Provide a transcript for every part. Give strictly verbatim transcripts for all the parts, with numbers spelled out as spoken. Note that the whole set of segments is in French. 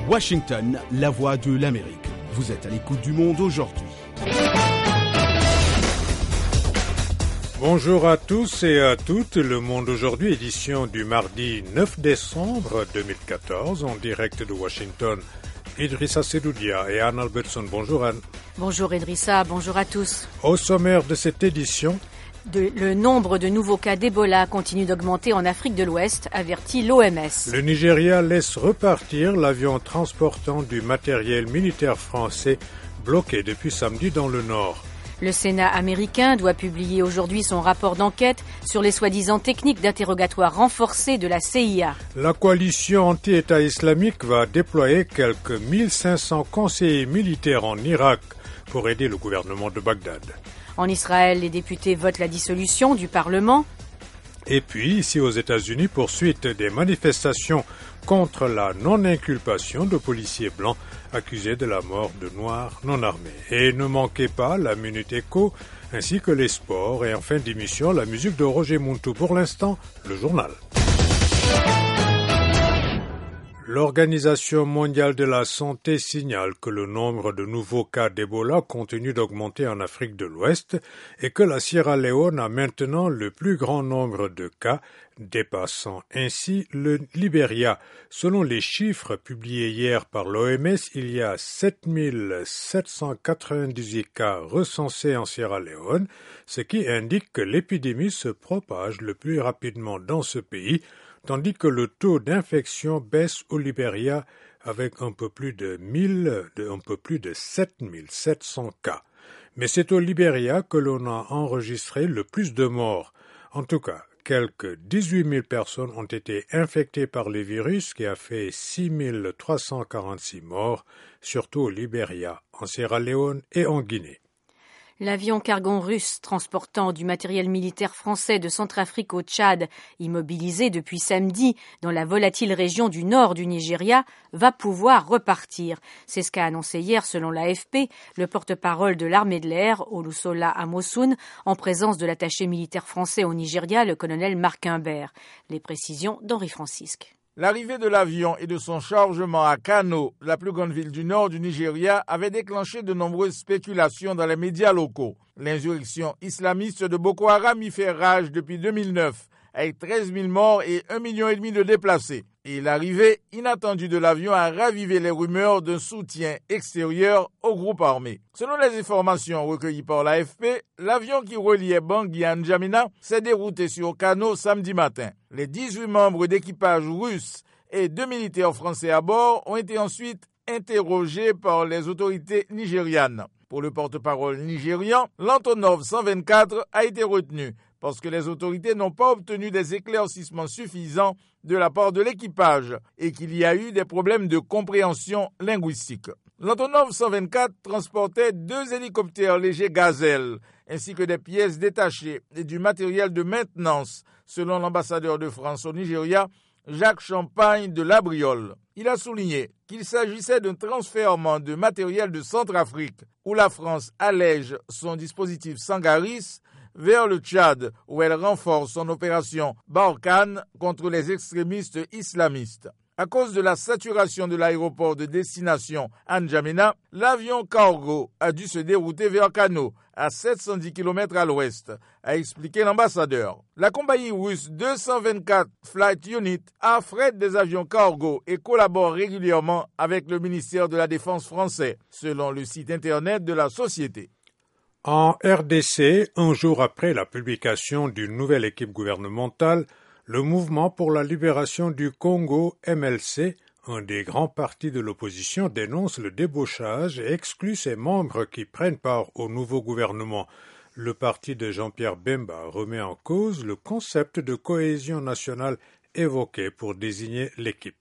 Washington, la voix de l'Amérique. Vous êtes à l'écoute du Monde aujourd'hui. Bonjour à tous et à toutes. Le Monde aujourd'hui, édition du mardi neuf décembre deux mille quatorze, en direct de Washington. Idrissa Sedoudia et Anne Albertson. Bonjour Anne. Bonjour Idrissa, bonjour à tous. Au sommaire de cette édition, De, le nombre de nouveaux cas d'Ebola continue d'augmenter en Afrique de l'Ouest, avertit l'O M S. Le Nigeria laisse repartir l'avion transportant du matériel militaire français bloqué depuis samedi dans le nord. Le Sénat américain doit publier aujourd'hui son rapport d'enquête sur les soi-disant techniques d'interrogatoire renforcées de la C I A. La coalition anti-État islamique va déployer quelques mille cinq cents conseillers militaires en Irak pour aider le gouvernement de Bagdad. En Israël, les députés votent la dissolution du Parlement. Et puis, ici aux États-Unis, poursuite des manifestations contre la non-inculpation de policiers blancs accusés de la mort de Noirs non armés. Et ne manquez pas la Minute Éco, ainsi que les sports. Et en fin d'émission, la musique de Roger Muntu. Pour l'instant, le journal. L'Organisation mondiale de la santé signale que le nombre de nouveaux cas d'Ebola continue d'augmenter en Afrique de l'Ouest et que la Sierra Leone a maintenant le plus grand nombre de cas, dépassant ainsi le Libéria. Selon les chiffres publiés hier par l'O M S, il y a sept mille sept cent quatre-vingt-dix-huit cas recensés en Sierra Leone, ce qui indique que l'épidémie se propage le plus rapidement dans ce pays, tandis que le taux d'infection baisse au Libéria avec un peu plus de mille, de, un peu plus de sept mille sept cents cas. Mais c'est au Libéria que l'on a enregistré le plus de morts. En tout cas, quelques dix-huit mille personnes ont été infectées par le virus qui a fait six mille trois cent quarante-six morts, surtout au Libéria, en Sierra Leone et en Guinée. L'avion cargo russe transportant du matériel militaire français de Centrafrique au Tchad, immobilisé depuis samedi dans la volatile région du nord du Nigeria, va pouvoir repartir. C'est ce qu'a annoncé hier, selon l'A F P, le porte-parole de l'armée de l'air, Olusola Amosun, en présence de l'attaché militaire français au Nigeria, le colonel Marc Imbert. Les précisions d'Henri Francisque. L'arrivée de l'avion et de son chargement à Kano, la plus grande ville du nord du Nigeria, avait déclenché de nombreuses spéculations dans les médias locaux. L'insurrection islamiste de Boko Haram y fait rage depuis deux mille neuf, avec treize mille morts et un million et demi de déplacés. Et l'arrivée inattendue de l'avion a ravivé les rumeurs d'un soutien extérieur au groupe armé. Selon les informations recueillies par l'A F P, l'avion qui reliait Bangui à N'Djamena s'est dérouté sur Kano samedi matin. Les dix-huit membres d'équipage russe et deux militaires français à bord ont été ensuite interrogés par les autorités nigérianes. Pour le porte-parole nigérian, l'Antonov cent vingt-quatre a été retenu parce que les autorités n'ont pas obtenu des éclaircissements suffisants de la part de l'équipage et qu'il y a eu des problèmes de compréhension linguistique. L'Antonov cent vingt-quatre transportait deux hélicoptères légers Gazelle, ainsi que des pièces détachées et du matériel de maintenance, selon l'ambassadeur de France au Nigeria, Jacques Champagne de Labriole. Il a souligné qu'il s'agissait d'un transfèrement de matériel de Centrafrique, où la France allège son dispositif Sangaris, vers le Tchad, où elle renforce son opération Barkhane contre les extrémistes islamistes. À cause de la saturation de l'aéroport de destination à N'Djamena, l'avion cargo a dû se dérouter vers Kano, à sept cent dix kilomètres à l'ouest, a expliqué l'ambassadeur. La compagnie russe deux cent vingt-quatre Flight Unit affrète des avions cargo et collabore régulièrement avec le ministère de la Défense français, selon le site internet de la société. En R D C, un jour après la publication d'une nouvelle équipe gouvernementale, le Mouvement pour la libération du Congo, M L C, un des grands partis de l'opposition, dénonce le débauchage et exclut ses membres qui prennent part au nouveau gouvernement. Le parti de Jean-Pierre Bemba remet en cause le concept de cohésion nationale évoqué pour désigner l'équipe.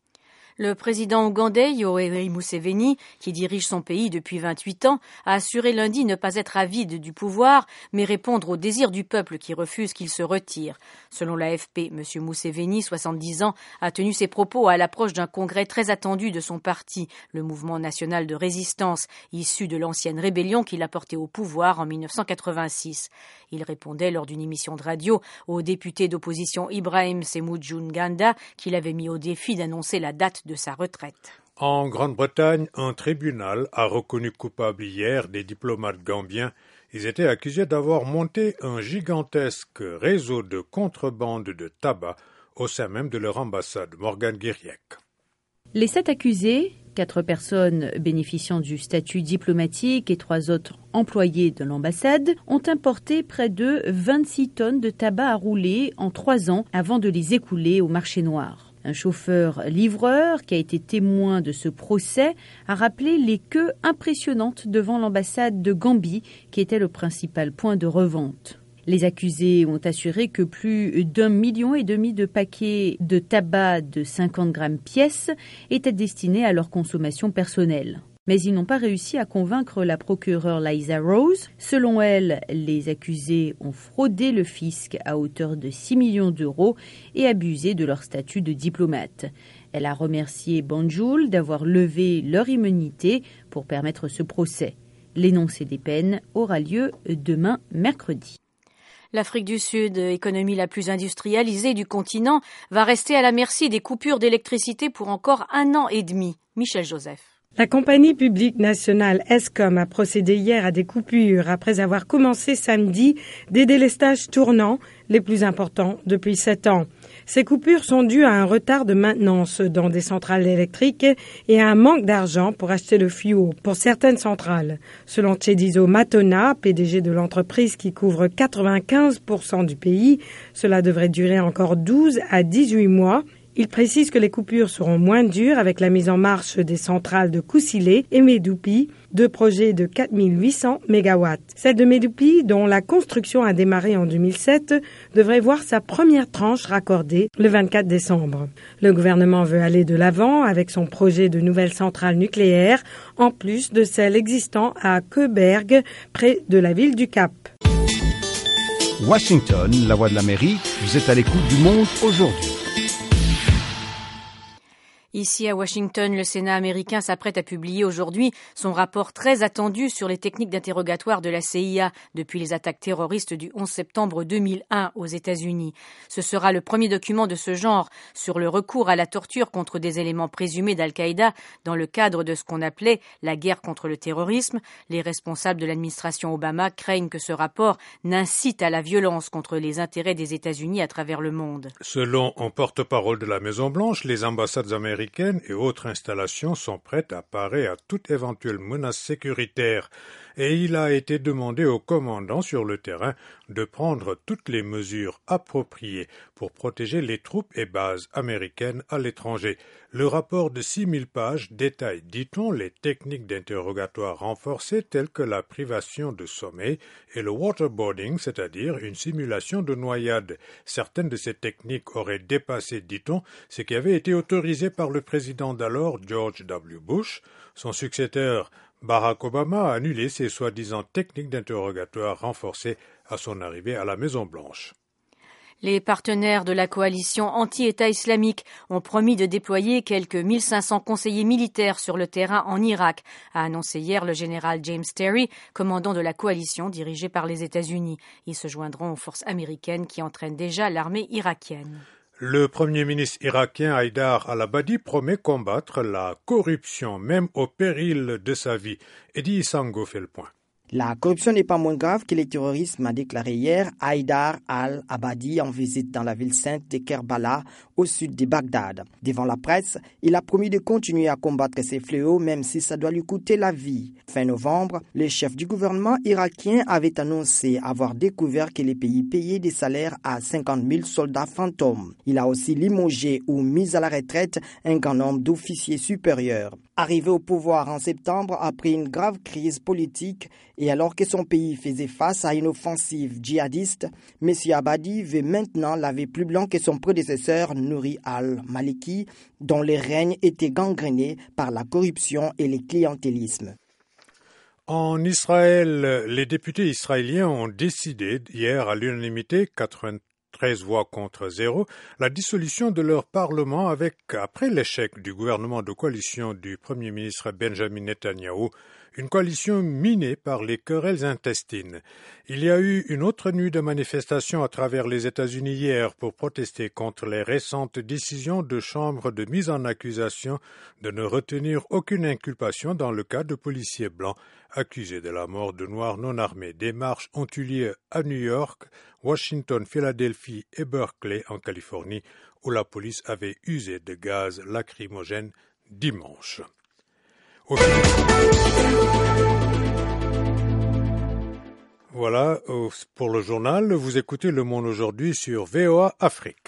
Le président ougandais Yoweri Museveni, qui dirige son pays depuis vingt-huit ans, a assuré lundi ne pas être avide du pouvoir, mais répondre au désir du peuple qui refuse qu'il se retire. Selon l'A F P, M. Museveni, soixante-dix ans, a tenu ses propos à l'approche d'un congrès très attendu de son parti, le Mouvement national de résistance, issu de l'ancienne rébellion qu'il a portée au pouvoir en mille neuf cent quatre-vingt-six. Il répondait lors d'une émission de radio au député d'opposition Ibrahim Semujunganda, qu'il avait mis au défi d'annoncer la date de sa retraite. En Grande-Bretagne, un tribunal a reconnu coupable hier des diplomates gambiens. Ils étaient accusés d'avoir monté un gigantesque réseau de contrebande de tabac au sein même de leur ambassade. Morgane Guiriec. Les sept accusés, quatre personnes bénéficiant du statut diplomatique et trois autres employés de l'ambassade, ont importé près de vingt-six tonnes de tabac à rouler en trois ans avant de les écouler au marché noir. Un chauffeur-livreur qui a été témoin de ce procès a rappelé les queues impressionnantes devant l'ambassade de Gambie, qui était le principal point de revente. Les accusés ont assuré que plus d'un million et demi de paquets de tabac de cinquante grammes pièce étaient destinés à leur consommation personnelle. Mais ils n'ont pas réussi à convaincre la procureure Liza Rose. Selon elle, les accusés ont fraudé le fisc à hauteur de six millions d'euros et abusé de leur statut de diplomate. Elle a remercié Banjul d'avoir levé leur immunité pour permettre ce procès. L'énoncé des peines aura lieu demain mercredi. L'Afrique du Sud, économie la plus industrialisée du continent, va rester à la merci des coupures d'électricité pour encore un an et demi. Michel Joseph. La compagnie publique nationale Eskom a procédé hier à des coupures après avoir commencé samedi des délestages tournants les plus importants depuis sept ans. Ces coupures sont dues à un retard de maintenance dans des centrales électriques et à un manque d'argent pour acheter le fioul pour certaines centrales. Selon Chedizo Matona, P D G de l'entreprise qui couvre quatre-vingt-quinze pour cent du pays, cela devrait durer encore douze à dix-huit mois. Il précise que les coupures seront moins dures avec la mise en marche des centrales de Kusile et Medupi, deux projets de quatre mille huit cents mégawatts. Celle de Medupi, dont la construction a démarré en deux mille sept, devrait voir sa première tranche raccordée le vingt-quatre décembre. Le gouvernement veut aller de l'avant avec son projet de nouvelle centrale nucléaire, en plus de celle existant à Koeberg, près de la ville du Cap. Washington, la voix de l'Amérique, vous êtes à l'écoute du monde aujourd'hui. Ici à Washington, le Sénat américain s'apprête à publier aujourd'hui son rapport très attendu sur les techniques d'interrogatoire de la C I A depuis les attaques terroristes du onze septembre deux mille un aux États-Unis. Ce sera le premier document de ce genre sur le recours à la torture contre des éléments présumés d'Al-Qaïda dans le cadre de ce qu'on appelait la guerre contre le terrorisme. Les responsables de l'administration Obama craignent que ce rapport n'incite à la violence contre les intérêts des États-Unis à travers le monde. Selon un porte-parole de la Maison-Blanche, les ambassades américaines et autres installations sont prêtes à parer à toute éventuelle menace sécuritaire et il a été demandé au commandant sur le terrain de prendre toutes les mesures appropriées pour protéger les troupes et bases américaines à l'étranger. Le rapport de six mille pages détaille, dit-on, les techniques d'interrogatoire renforcées telles que la privation de sommeil et le waterboarding, c'est-à-dire une simulation de noyade. Certaines de ces techniques auraient dépassé, dit-on, ce qui avait été autorisé par le président d'alors, George W. Bush. Son successeur, Barack Obama, a annulé ces soi-disant techniques d'interrogatoire renforcées à son arrivée à la Maison-Blanche. Les partenaires de la coalition anti-État islamique ont promis de déployer quelques mille cinq cents conseillers militaires sur le terrain en Irak, a annoncé hier le général James Terry, commandant de la coalition dirigée par les États-Unis. Ils se joindront aux forces américaines qui entraînent déjà l'armée irakienne. Le Premier ministre irakien Haïdar al-Abadi promet combattre la corruption, même au péril de sa vie. Eddie Isango fait le point. La corruption n'est pas moins grave que le terrorisme, a déclaré hier Haïdar al-Abadi en visite dans la ville sainte de Kerbala, au sud de Bagdad. Devant la presse, il a promis de continuer à combattre ces fléaux, même si ça doit lui coûter la vie. Fin novembre, le chef du gouvernement irakien avait annoncé avoir découvert que les pays payaient des salaires à cinquante mille soldats fantômes. Il a aussi limogé ou mis à la retraite un grand nombre d'officiers supérieurs. Arrivé au pouvoir en septembre après une grave crise politique et alors que son pays faisait face à une offensive djihadiste, M. Abadi veut maintenant laver plus blanc que son prédécesseur Nouri al-Maliki, dont le règne était gangréné par la corruption et le clientélisme. En Israël, les députés israéliens ont décidé hier à l'unanimité, quatre-vingt-treize treize voix contre zéro, la dissolution de leur parlement avec, après l'échec du gouvernement de coalition du Premier ministre Benjamin Netanyahou, une coalition minée par les querelles intestines. Il y a eu une autre nuit de manifestation à travers les États-Unis hier pour protester contre les récentes décisions de chambre de mise en accusation de ne retenir aucune inculpation dans le cas de policiers blancs accusés de la mort de Noirs non armés. Des marches ont eu lieu à New York, Washington, Philadelphie et Berkeley en Californie, où la police avait usé de gaz lacrymogène dimanche. Au... Voilà pour le journal. Vous écoutez Le Monde aujourd'hui sur V O A Afrique.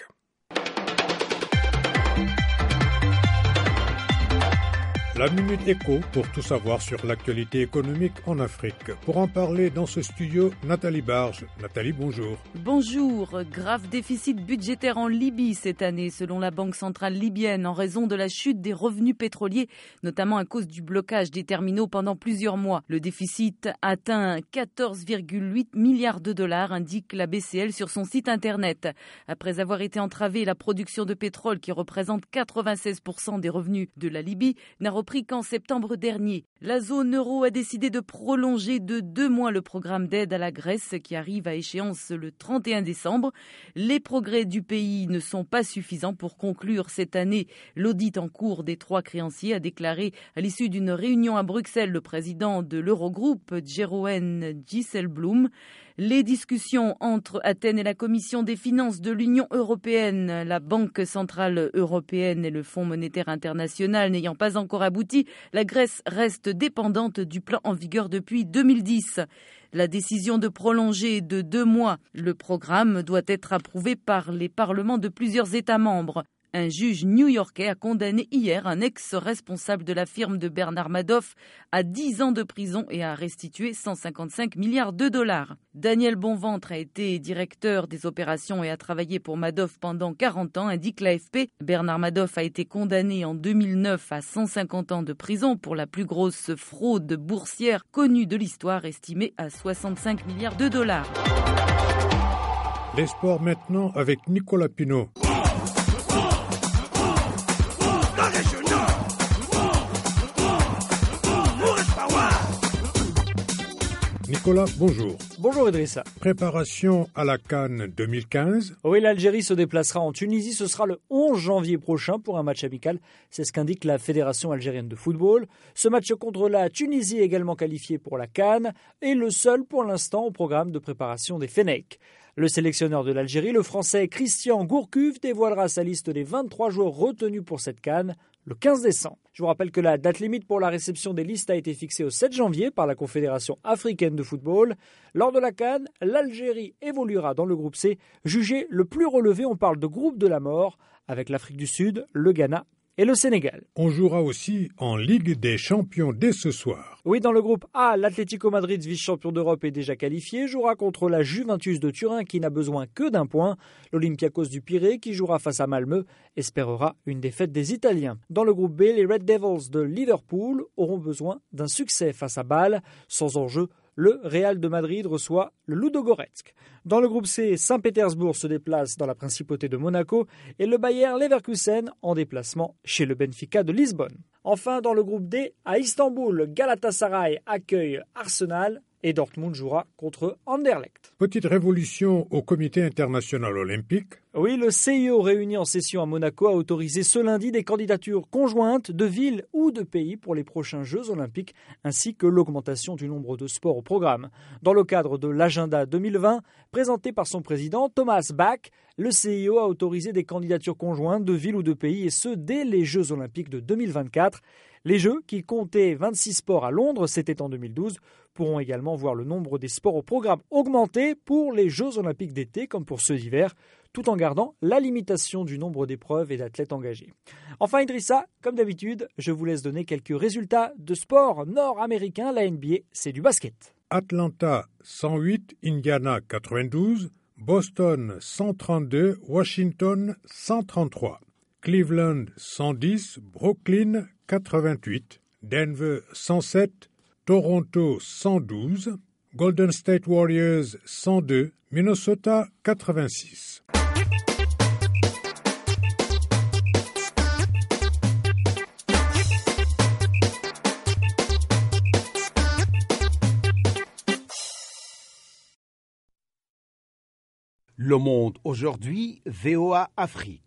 La Minute Éco pour tout savoir sur l'actualité économique en Afrique. Pour en parler dans ce studio, Nathalie Barge. Nathalie, bonjour. Bonjour. Grave déficit budgétaire en Libye cette année, selon la Banque centrale libyenne, en raison de la chute des revenus pétroliers, notamment à cause du blocage des terminaux pendant plusieurs mois. Le déficit atteint quatorze virgule huit milliards de dollars, indique la B C L sur son site internet. Après avoir été entravée, la production de pétrole, qui représente quatre-vingt-seize pour cent des revenus de la Libye, n'a repris qu'en septembre dernier. La zone euro a décidé de prolonger de deux mois le programme d'aide à la Grèce qui arrive à échéance le trente et un décembre. Les progrès du pays ne sont pas suffisants pour conclure cette année l'audit en cours des trois créanciers, a déclaré à l'issue d'une réunion à Bruxelles le président de l'Eurogroupe, Jeroen Dijsselbloem. Les discussions entre Athènes et la Commission des finances de l'Union européenne, la Banque centrale européenne et le Fonds monétaire international n'ayant pas encore abouti, la Grèce reste dépendante du plan en vigueur depuis deux mille dix. La décision de prolonger de deux mois le programme doit être approuvée par les parlements de plusieurs États membres. Un juge new-yorkais a condamné hier un ex-responsable de la firme de Bernard Madoff à dix ans de prison et a restitué cent cinquante-cinq milliards de dollars. Daniel Bonventre a été directeur des opérations et a travaillé pour Madoff pendant quarante ans, indique l'A F P. Bernard Madoff a été condamné en deux mille neuf à cent cinquante ans de prison pour la plus grosse fraude boursière connue de l'histoire, estimée à soixante-cinq milliards de dollars. Les sports maintenant avec Nicolas Pinault. Nicolas, bonjour. Bonjour Idrissa. Préparation à la CAN deux mille quinze. Oui, l'Algérie se déplacera en Tunisie. Ce sera le onze janvier prochain pour un match amical. C'est ce qu'indique la Fédération algérienne de football. Ce match contre la Tunisie est également qualifié pour la CAN et le seul pour l'instant au programme de préparation des Fennecs. Le sélectionneur de l'Algérie, le Français Christian Gourcuff, dévoilera sa liste des vingt-trois joueurs retenus pour cette CAN le quinze décembre. Je vous rappelle que la date limite pour la réception des listes a été fixée au sept janvier par la Confédération africaine de football. Lors de la CAN, l'Algérie évoluera dans le groupe C, jugé le plus relevé. On parle de groupe de la mort, avec l'Afrique du Sud, le Ghana et le Sénégal. On jouera aussi en Ligue des Champions dès ce soir. Oui, dans le groupe A, l'Atlético Madrid, vice-champion d'Europe, est déjà qualifié, jouera contre la Juventus de Turin qui n'a besoin que d'un point. L'Olympiakos du Pirée, qui jouera face à Malmö, espérera une défaite des Italiens. Dans le groupe B, les Red Devils de Liverpool auront besoin d'un succès face à Bâle. Sans enjeu, le Real de Madrid reçoit le Ludogorets. Dans le groupe C, Saint-Pétersbourg se déplace dans la principauté de Monaco et le Bayer Leverkusen en déplacement chez le Benfica de Lisbonne. Enfin, dans le groupe D, à Istanbul, Galatasaray accueille Arsenal et Dortmund jouera contre Anderlecht. Petite révolution au Comité international olympique. Oui, le C I O réuni en session à Monaco a autorisé ce lundi des candidatures conjointes de villes ou de pays pour les prochains Jeux olympiques, ainsi que l'augmentation du nombre de sports au programme. Dans le cadre de l'agenda deux mille vingt, présenté par son président Thomas Bach, le C I O a autorisé des candidatures conjointes de villes ou de pays, et ce dès les Jeux olympiques de deux mille vingt-quatre. Les Jeux, qui comptaient vingt-six sports à Londres, c'était en deux mille douze, pourront également voir le nombre des sports au programme augmenter pour les Jeux olympiques d'été comme pour ceux d'hiver, tout en gardant la limitation du nombre d'épreuves et d'athlètes engagés. Enfin Idrissa, comme d'habitude, je vous laisse donner quelques résultats de sport nord-américain. La N B A, c'est du basket. Atlanta cent huit, Indiana quatre-vingt-douze, Boston cent trente-deux, Washington cent trente-trois, Cleveland cent dix, Brooklyn quatre-vingt-huit, Denver cent sept, Toronto cent douze, Golden State Warriors cent deux, Minnesota quatre-vingt-six. Le Monde aujourd'hui, V O A Afrique.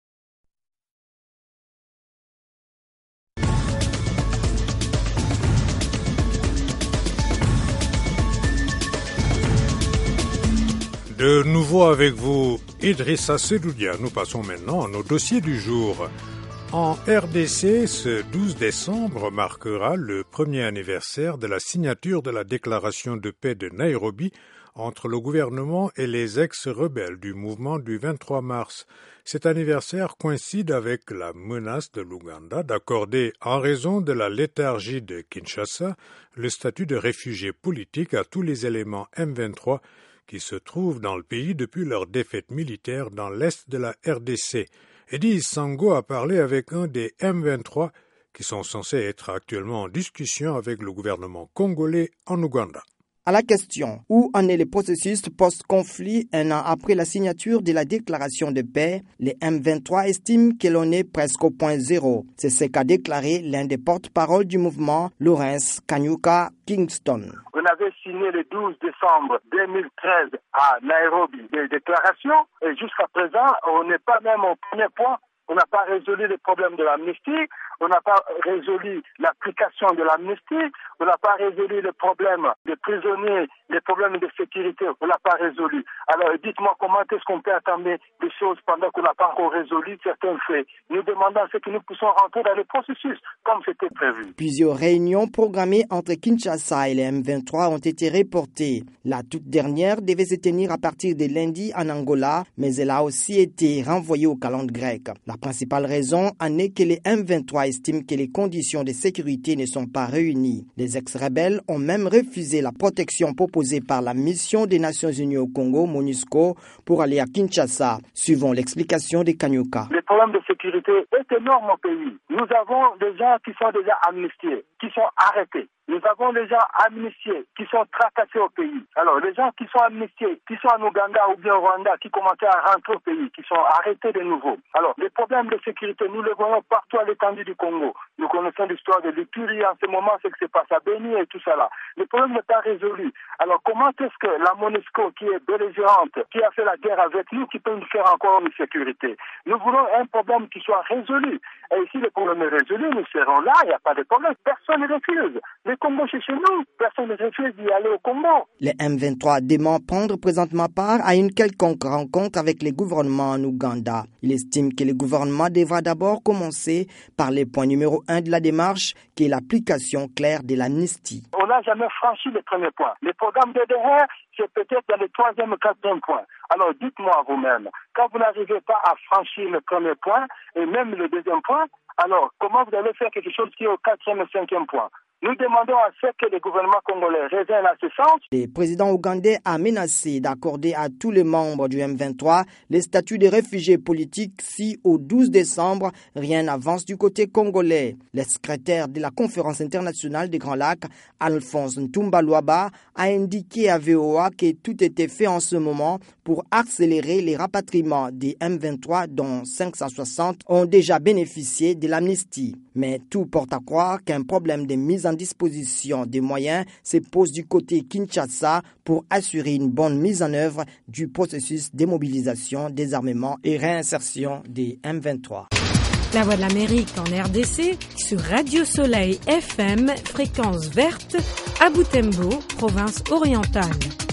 De nouveau avec vous, Idrissa Sedoudia. Nous passons maintenant à nos dossiers du jour. En R D C, ce douze décembre marquera le premier anniversaire de la signature de la déclaration de paix de Nairobi entre le gouvernement et les ex-rebelles du mouvement du vingt-trois mars. Cet anniversaire coïncide avec la menace de l'Ouganda d'accorder, en raison de la léthargie de Kinshasa, le statut de réfugié politique à tous les éléments M vingt-trois qui se trouvent dans le pays depuis leur défaite militaire dans l'est de la R D C. Eddie Sango a parlé avec un des M vingt-trois qui sont censés être actuellement en discussion avec le gouvernement congolais en Ouganda. À la question où en est le processus post-conflit un an après la signature de la déclaration de paix, les M vingt-trois estiment que l'on est presque au point zéro. C'est ce qu'a déclaré l'un des porte-parole du mouvement, Lawrence Kanyuka Kingston. On avait signé le douze décembre deux mille treize à Nairobi des déclarations et jusqu'à présent, on n'est pas même au premier point. On n'a pas résolu le problème de l'amnistie, on n'a pas résolu l'application de l'amnistie, on n'a pas résolu le problème des prisonniers, les problèmes de sécurité, on n'a pas résolu. Alors dites-moi comment est-ce qu'on peut attendre des choses pendant qu'on n'a pas encore résolu certains faits. Nous demandons ce que nous puissions rentrer dans le processus comme c'était prévu. Plusieurs réunions programmées entre Kinshasa et les M vingt-trois ont été reportées. La toute dernière devait se tenir à partir de lundi en Angola, mais elle a aussi été renvoyée au calendrier grec. La principale raison en est que les M vingt-trois estiment que les conditions de sécurité ne sont pas réunies. Les ex-rebelles ont même refusé la protection proposée par la mission des Nations Unies au Congo, MONUSCO, pour aller à Kinshasa, suivant l'explication de Kanyuka. Le problème de sécurité est énorme au pays. Nous avons des gens qui sont déjà amnistiés, qui sont arrêtés. Nous avons des gens amnistiés qui sont tracassés au pays. Alors, les gens qui sont amnistiés, qui sont en Ouganda ou bien au Rwanda, qui commencent à rentrer au pays, qui sont arrêtés de nouveau. Alors, les problèmes de sécurité, nous les voyons partout à l'étendue du Congo. Nous connaissons l'histoire de l'Ituri en ce moment, ce qui se passe à Beni et tout ça là. Le problème n'est pas résolu. Alors, comment est-ce que la MONUSCO, qui est belligérante, qui a fait la guerre avec nous, qui peut nous faire encore une sécurité? Nous voulons un problème qui soit résolu. Et si le problème est résolu, nous serons là, il n'y a pas de problème. Personne ne refuse. Le Congo, c'est chez nous. Personne ne refuse d'y aller au Congo. Les M vingt-trois demandent prendre présentement part à une quelconque rencontre avec les gouvernements en Ouganda. Il estime que le gouvernement devra d'abord commencer par le point numéro un de la démarche, qui est l'application claire de l'amnistie. On n'a jamais franchi le premier point. Le programme de D R, c'est peut-être dans le troisième ou quatrième point. Alors dites-moi vous-même, quand vous n'arrivez pas à franchir le premier point, et même le deuxième point, alors comment vous allez faire quelque chose qui est au quatrième et cinquième point? Nous demandons à ce que le gouvernement congolais raisonne à ce sens. Le président ougandais a menacé d'accorder à tous les membres du M vingt-trois le statut de réfugiés politiques si, au douze décembre, rien n'avance du côté congolais. Le secrétaire de la conférence internationale des Grands Lacs, Alphonse Ntumba Luaba, a indiqué à V O A que tout était fait en ce moment pour accélérer les rapatriements des M vingt-trois, dont cinq cent soixante ont déjà bénéficié de l'amnistie. Mais tout porte à croire qu'un problème de mise en disposition des moyens se pose du côté Kinshasa pour assurer une bonne mise en œuvre du processus de mobilisation, désarmement et réinsertion des M vingt-trois. La Voix de l'Amérique en R D C sur Radio Soleil F M, fréquence verte, à Butembo, province orientale.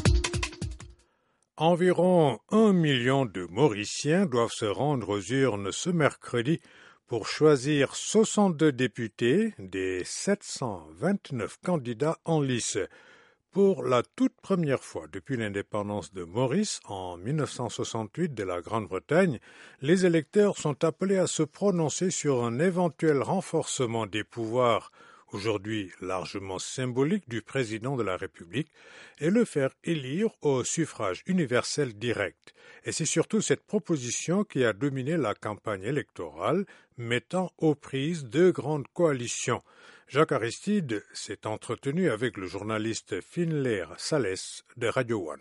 Environ un million de Mauriciens doivent se rendre aux urnes ce mercredi pour choisir soixante-deux députés des sept cent vingt-neuf candidats en lice. Pour la toute première fois depuis l'indépendance de Maurice en mille neuf cent soixante-huit de la Grande-Bretagne, les électeurs sont appelés à se prononcer sur un éventuel renforcement des pouvoirs, aujourd'hui largement symbolique, du président de la République, et le faire élire au suffrage universel direct. Et c'est surtout cette proposition qui a dominé la campagne électorale, mettant aux prises deux grandes coalitions. Jacques Aristide s'est entretenu avec le journaliste Finlair Salès de Radio One.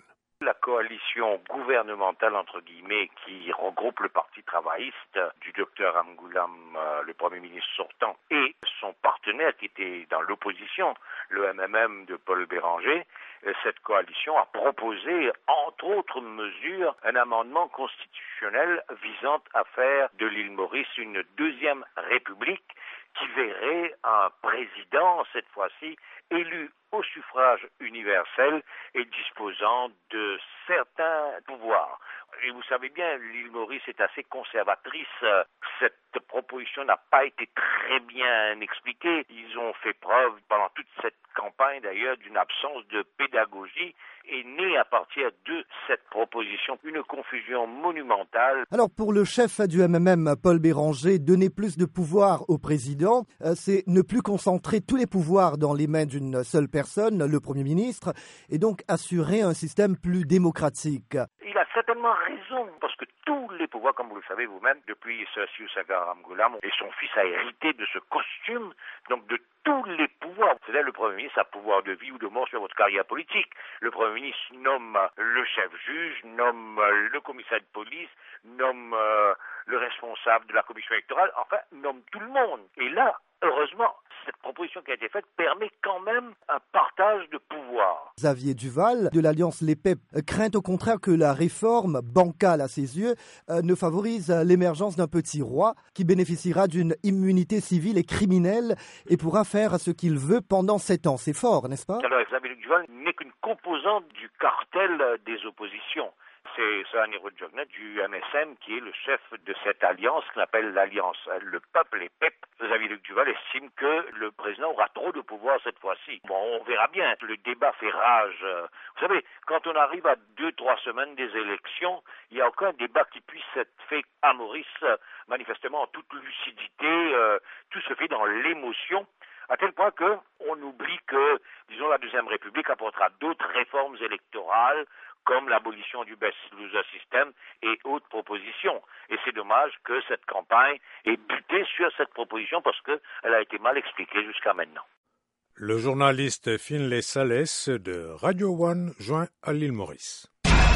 La coalition gouvernementale, entre guillemets, qui regroupe le Parti travailliste du docteur Amgoulam, euh, le Premier ministre sortant, et son partenaire qui était dans l'opposition, le M M M de Paul Béranger, euh, cette coalition a proposé, entre autres mesures, un amendement constitutionnel visant à faire de l'île Maurice une deuxième république qui verrait un président, cette fois-ci, élu au suffrage universel et disposant de certains pouvoirs. Et vous savez bien, l'île Maurice est assez conservatrice. Cette proposition n'a pas été très bien expliquée. Ils ont fait preuve pendant toute cette campagne d'ailleurs d'une absence de pédagogie et née à partir de cette proposition une confusion monumentale. Alors pour le chef du M M M, Paul Béranger, donner plus de pouvoir au président, c'est ne plus concentrer tous les pouvoirs dans les mains d'une seule personne, le Premier ministre, et donc assurer un système plus démocratique. Il a certainement raison, parce que tous les pouvoirs, comme vous le savez vous-même, depuis Sir Sagar Amgoulam, et son fils a hérité de ce costume, donc de tous les pouvoirs. C'est-à-dire le Premier ministre a pouvoir de vie ou de mort sur votre carrière politique. Le Premier ministre nomme le chef juge, nomme le commissaire de police, nomme euh, le responsable de la commission électorale, enfin, nomme tout le monde. Et là, heureusement, cette proposition qui a été faite permet quand même un partage de pouvoir. Xavier Duval, de l'Alliance Les P E P, craint au contraire que la réforme, bancale à ses yeux, euh, ne favorise l'émergence d'un petit roi qui bénéficiera d'une immunité civile et criminelle et pourra faire ce qu'il veut pendant sept ans. C'est fort, n'est-ce pas? Alors, Xavier Duval n'est qu'une composante du cartel des oppositions. C'est Sani Rodjogna du M S M qui est le chef de cette alliance qu'on appelle l'Alliance Le Peuple, les P E P. Xavier Duval estime que le président aura trop de pouvoir cette fois-ci. Bon, on verra bien. Le débat fait rage. Vous savez, quand on arrive à deux, trois semaines des élections, il n'y a aucun débat qui puisse être fait à Maurice, manifestement en toute lucidité. Euh, tout se fait dans l'émotion. À tel point qu'on oublie que, disons, la Deuxième République apportera d'autres réformes électorales, comme l'abolition du best loser system et autres propositions. Et c'est dommage que cette campagne ait buté sur cette proposition parce qu'elle a été mal expliquée jusqu'à maintenant. Le journaliste Finlay Salès de Radio One joint à l'île Maurice.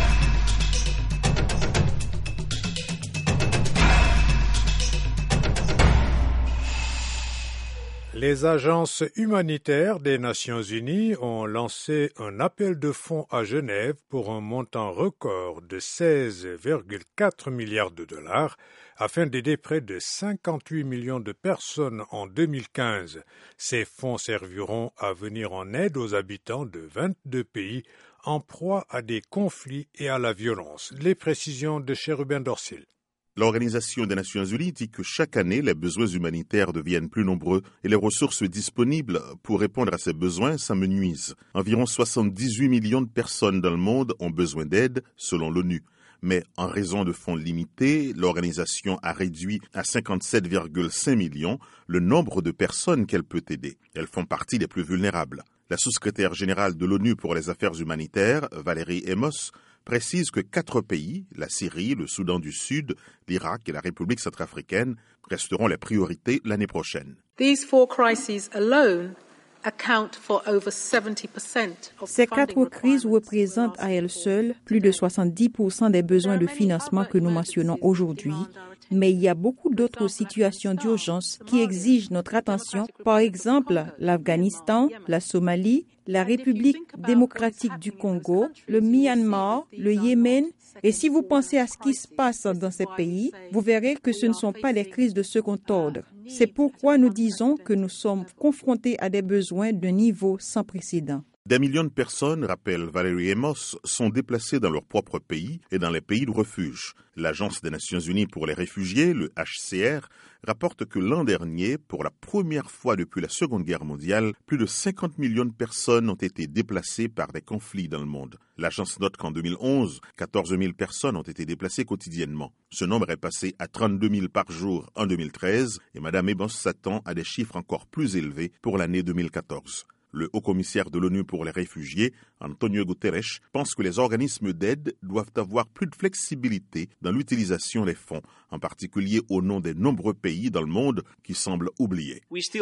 Les agences humanitaires des Nations Unies ont lancé un appel de fonds à Genève pour un montant record de seize virgule quatre milliards de dollars afin d'aider près de cinquante-huit millions de personnes en deux mille quinze. Ces fonds serviront à venir en aide aux habitants de vingt-deux pays en proie à des conflits et à la violence. Les précisions de Chérubin Dorsil. L'Organisation des Nations Unies dit que chaque année, les besoins humanitaires deviennent plus nombreux et les ressources disponibles pour répondre à ces besoins s'amenuisent. Environ soixante-dix-huit millions de personnes dans le monde ont besoin d'aide, selon l'ONU. Mais en raison de fonds limités, l'organisation a réduit à cinquante-sept virgule cinq millions le nombre de personnes qu'elle peut aider. Elles font partie des plus vulnérables. La sous-secrétaire générale de l'ONU pour les affaires humanitaires, Valérie Amos, précise que quatre pays, la Syrie, le Soudan du Sud, l'Irak et la République centrafricaine, resteront les priorités l'année prochaine. These four crises alone account for over seventy percent of Ces quatre crises représentent à elles seules plus de soixante-dix pour cent des besoins de financement que nous mentionnons aujourd'hui. Mais il y a beaucoup d'autres situations d'urgence qui exigent notre attention. Par exemple, l'Afghanistan, la Somalie, la République démocratique du Congo, le Myanmar, le Yémen. Et si vous pensez à ce qui se passe dans ces pays, vous verrez que ce ne sont pas des crises de second ordre. C'est pourquoi nous disons que nous sommes confrontés à des besoins d'un niveau sans précédent. Des millions de personnes, rappelle Valérie Amos, sont déplacées dans leur propre pays et dans les pays de refuge. L'Agence des Nations Unies pour les réfugiés, le H C R, rapporte que l'an dernier, pour la première fois depuis la Seconde Guerre mondiale, plus de cinquante millions de personnes ont été déplacées par des conflits dans le monde. L'agence note qu'en deux mille onze, quatorze mille personnes ont été déplacées quotidiennement. Ce nombre est passé à trente-deux mille par jour en deux mille treize et Mme Amos s'attend à des chiffres encore plus élevés pour l'année deux mille quatorze. Le haut-commissaire de l'ONU pour les réfugiés, Antonio Guterres, pense que les organismes d'aide doivent avoir plus de flexibilité dans l'utilisation des fonds, en particulier au nom des nombreux pays dans le monde qui semblent oubliés.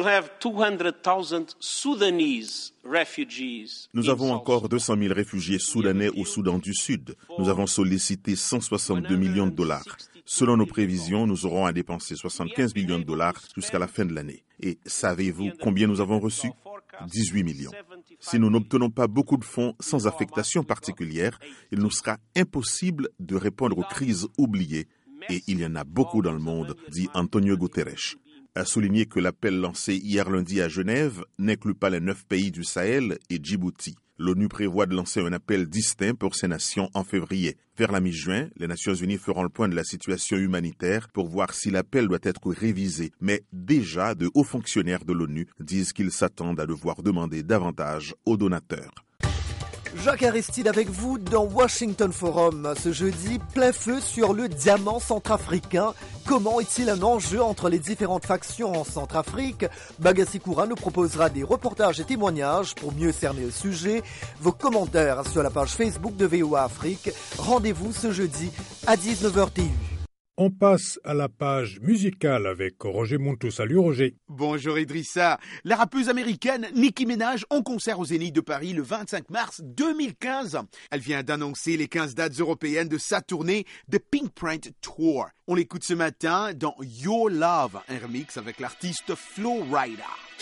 Nous avons encore deux cent mille réfugiés soudanais au Soudan du Sud. Nous avons sollicité cent soixante-deux millions de dollars. Selon nos prévisions, nous aurons à dépenser soixante-quinze millions de dollars jusqu'à la fin de l'année. Et savez-vous combien nous avons reçu ? dix-huit millions. Si nous n'obtenons pas beaucoup de fonds sans affectation particulière, il nous sera impossible de répondre aux crises oubliées. Et il y en a beaucoup dans le monde, dit Antonio Guterres. A souligné que l'appel lancé hier lundi à Genève n'inclut pas les neuf pays du Sahel et Djibouti. L'ONU prévoit de lancer un appel distinct pour ces nations en février. Vers la mi-juin, les Nations Unies feront le point de la situation humanitaire pour voir si l'appel doit être révisé. Mais déjà, de hauts fonctionnaires de l'ONU disent qu'ils s'attendent à devoir demander davantage aux donateurs. Jacques Aristide avec vous dans Washington Forum. Ce jeudi, plein feu sur le diamant centrafricain. Comment est-il un enjeu entre les différentes factions en Centrafrique? Bagassi Koura nous proposera des reportages et témoignages pour mieux cerner le sujet. Vos commentaires sur la page Facebook de V O A Afrique. Rendez-vous ce jeudi à dix-neuf heures T U. On passe à la page musicale avec Roger Montou. Salut Roger. Bonjour Idrissa. La rappeuse américaine Nicki Minaj en concert au Zénith de Paris le vingt-cinq mars deux mille quinze. Elle vient d'annoncer les quinze dates européennes de sa tournée The Pink Print Tour. On l'écoute ce matin dans Your Love, un remix avec l'artiste Flo Rida.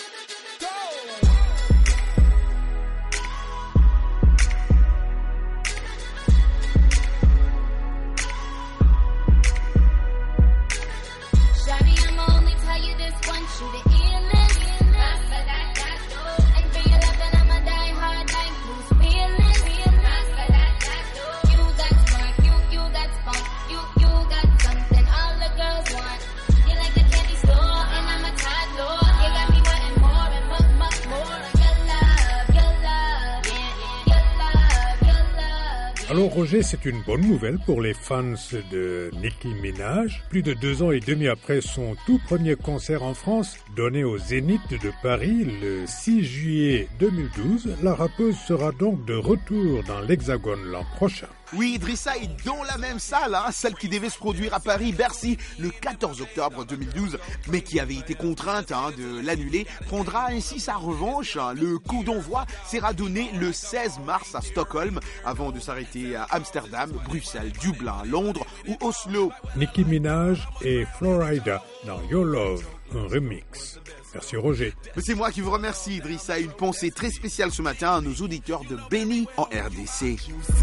Alors Roger, c'est une bonne nouvelle pour les fans de Nicki Minaj. Plus de deux ans et demi après son tout premier concert en France, donné au Zénith de Paris le six juillet deux mille douze, la rappeuse sera donc de retour dans l'Hexagone l'an prochain. Oui, Idrissa est dans la même salle, hein, celle qui devait se produire à Paris, Bercy, le quatorze octobre deux mille douze, mais qui avait été contrainte hein, de l'annuler, prendra ainsi sa revanche. Hein. Le coup d'envoi sera donné le seize mars à Stockholm, avant de s'arrêter à Amsterdam, Bruxelles, Dublin, Londres ou Oslo. Nicki Minaj et Flo Rida dans Your Love, un remix. Merci Roger. C'est moi qui vous remercie Idrissa. Une pensée très spéciale ce matin à nos auditeurs de Béni en R D C.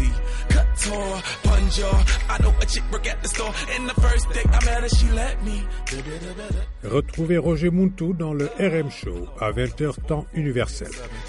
Retrouvez Roger Montou dans le R M Show à vingt heures temps universel.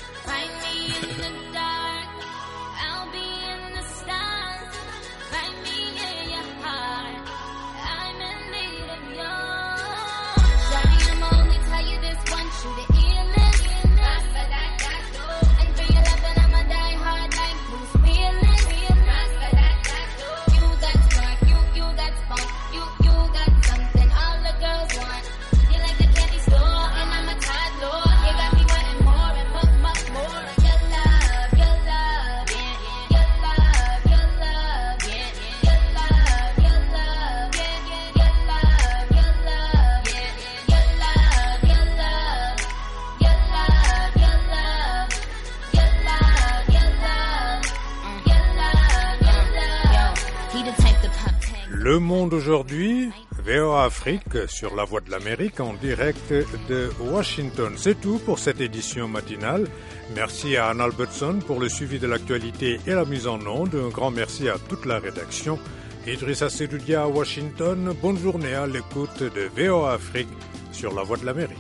Le Monde aujourd'hui, V O A Afrique sur la Voix de l'Amérique en direct de Washington. C'est tout pour cette édition matinale. Merci à Anne Albertson pour le suivi de l'actualité et la mise en onde. Un grand merci à toute la rédaction. Idrissa Sedoudia à Washington. Bonne journée à l'écoute de V O A Afrique sur la Voix de l'Amérique.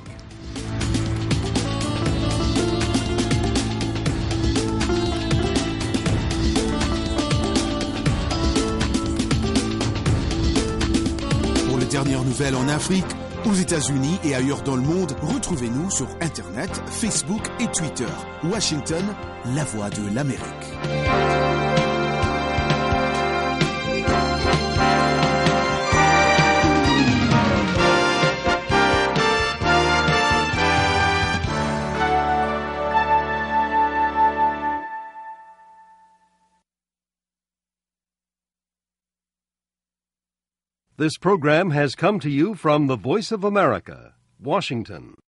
Dernières nouvelles en Afrique, aux États-Unis et ailleurs dans le monde, retrouvez-nous sur Internet, Facebook et Twitter. Washington, la voix de l'Amérique. This program has come to you from the Voice of America, Washington.